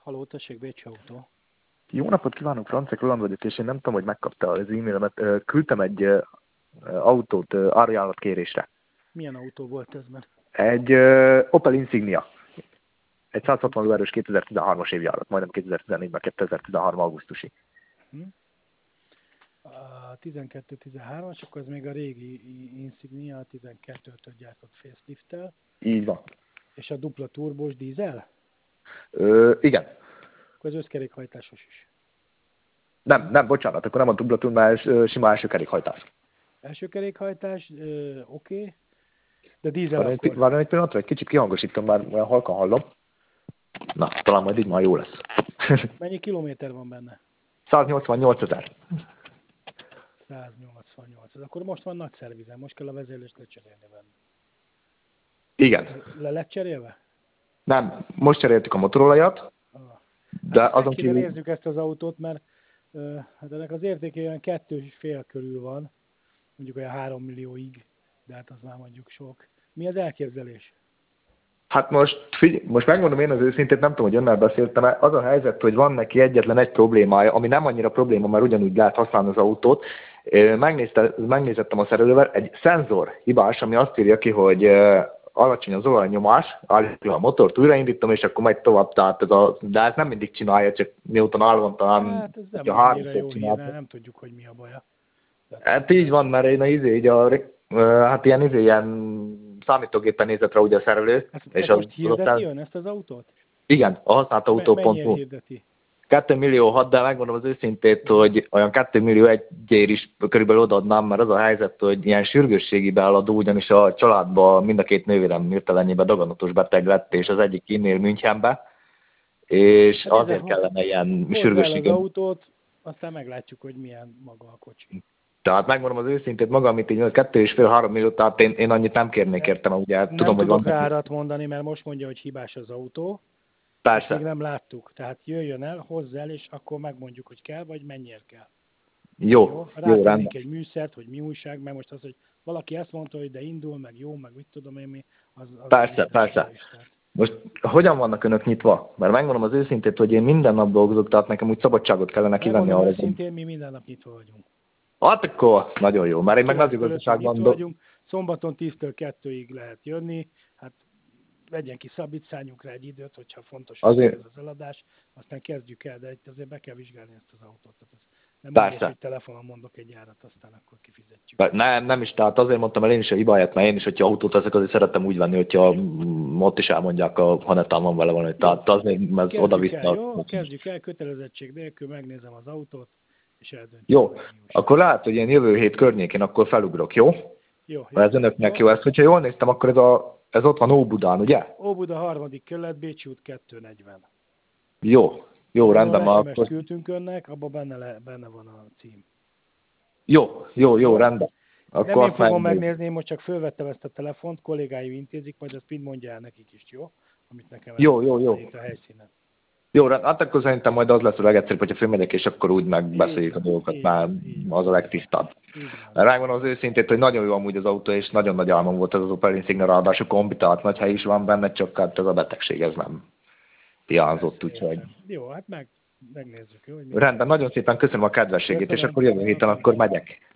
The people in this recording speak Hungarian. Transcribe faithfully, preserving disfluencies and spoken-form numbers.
Haló, tessék, Bécsi Autó. Jó napot kívánok, Francek Roland vagyok, és én nem tudom, hogy megkapta az e-mailemet. Ö, Küldtem egy ö, autót ö, ajánlatkérésre. Milyen autó volt ez, mert? Egy ö, Opel Insignia. Egy száz hatvan lóerős kétezer-tizenhármas évjárat, majdnem kétezer-tizennégyben kétezer-tizenhárom augusztusi. Hm? A tizenkettő tizenhárom-as, akkor ez még a régi Insignia, a tizenkettőtől gyártott faceliftel. Így van. És a dupla turbós dízel? Ö, igen. Akkor ez összkerékhajtásos is. Nem, nem, bocsánat, akkor nem a dublatúr, mert ö, sima első kerékhajtás. Első kerékhajtás, oké. Okay. De dízel Várj akkor. egy, várj egy pillanatra, egy kicsit kihangosítom, már olyan halkan hallom. Na, talán majd így már jó lesz. Mennyi kilométer van benne? száznyolcvannyolc ezer. száznyolcvannyolc. Akkor most van nagy szervizem, most kell a vezérlést lecserélni benne. Igen. Le lett cserélve? Nem, most cseréltük a motorolajat, Ah. de hát azon kívül... kívül... nézzük ezt az autót, mert uh, hát ennek az értéke olyan kettő és fél körül van, mondjuk olyan három millióig, de hát az már mondjuk sok. Mi az elképzelés? Hát most, figyelj, most megmondom én az őszintét, nem tudom, hogy önnel beszéltem, az a helyzet, hogy van neki egyetlen egy problémája, ami nem annyira probléma, mert ugyanúgy lehet használni az autót. Megnézte, megnézettem a szerelővel, egy szenzor hibás, ami azt írja ki, hogy alacsony az olajnyomás, állítja a motort, újraindítom, és akkor megy tovább, tehát ez a, de ez nem mindig csinálja, csak miután állvan talán, hát ez nem hogyha háromszor jó csinálta. hír, nem tudjuk, hogy mi a baja. Tehát hát így van, mert én a izé, így a, hát ilyen izé, ilyen számítógépen nézett rá ugye a szerelő. Ezt, és ezt az, most hirdeti az ön, ezt az autót? Igen, a használt autó pont Mennyire hu. hirdeti? kettő millió hat, de megmondom az őszintét, hogy olyan kettő millió egyért is körülbelül odaadnám, mert az a helyzet, hogy ilyen sürgősségi beeladó, ugyanis a családban mind a két nővérem hirtelenjében daganatos beteg lett, és az egyik kinnél Münchenbe, és hát azért ho- kellene ilyen hozd el sürgősségi. az autót, aztán meglátjuk, hogy milyen maga a kocsi. Tehát megmondom az őszintét, maga, amit így kettő és fél három millió, tehát én, én annyit nem kérnék értem, ugye Nem tudom, hogy tudok van. rá árat mondani, mert most mondja, hogy hibás az autó. Persze. Még nem láttuk. Tehát jöjjön el, hozz el, és akkor megmondjuk, hogy kell, vagy mennyire kell. Jó, Jó, jó, rátennénk rendben. egy műszert, hogy mi újság, mert most az, hogy valaki ezt mondta, hogy de indul, meg jó, meg mit tudom én mi, az, az Persze, persze. is, tehát. Most hogyan vannak önök nyitva? Mert megmondom az őszintét, hogy én minden nap dolgozok, tehát nekem úgy szabadságot kellene kivenni Megmondom arra. őszintén, mi minden nap nyitva vagyunk. Hát akkor nagyon jó, mert én meg Kilenc mezőgazdaságban nyitva do... vagyunk, szombaton tíztől kettőig lehet jönni, hát legyen ki szabít, szálljunk rá egy időt, hogyha fontos Azért- ez az eladás, aztán kezdjük el, de itt azért be kell vizsgálni ezt az autót. Tehát ez nem Persze. úgy, hogy telefonon mondok egy árat, aztán akkor kifizetjük. Be- Nem, nem is, tehát azért mondtam el én is a hibáját, mert én is, hogyha autót veszek, azért szerettem úgy venni, hogyha mm, ott is elmondják, a, ha netán van vele valami. Tehát azért, mert Kezdjük oda-vissza. el, jó? Kezdjük el, kötelezettség nélkül, megnézem az autót, és eldöntjük. Jó, hogy mi újság. akkor lehet, hogy én jövő hét környékén akkor felugrok, jó? Jó, Mert ez önöknek jó. Ezt, hogyha jól néztem, akkor ez, a, ez ott van Óbudán, ugye? Óbuda harmadik kerület, Bécsi út kettőszáznegyven. Jó, jó, rendben Van, van. es em es-t Akkor... küldtünk önnek, abban benne, le, benne van a cím. Jó, jó, jó, rendben. Akkor Nem én azt fogom megnézzük. megnézni, én most csak fölvettem ezt a telefont, kollégáim intézik, majd ezt mind mondja el nekik is, jó? Amit nekem Jó, jó, jó. itt a helyszínen. Jó, rend- hát akkor szerintem majd az lesz a legegyszerűbb, hogyha fölmegyek, és akkor úgy megbeszéljük a Így van, dolgokat, így már van, így van. az a legtisztább. Így van. Mert megmondom az őszintét, hogy nagyon jó amúgy az autó, és nagyon nagy álmom volt ez az Opel Insignia, ráadásul kombi, tehát nagy hely is van benne, csak hát ez a betegség, ez nem hiányzott, úgyhogy... Értem. Jó, hát meg, megnézzük, jó? Hogy mi Rendben, nagyon szépen köszönöm a kedvességét, és Köszönöm. akkor jövő héten akkor megyek.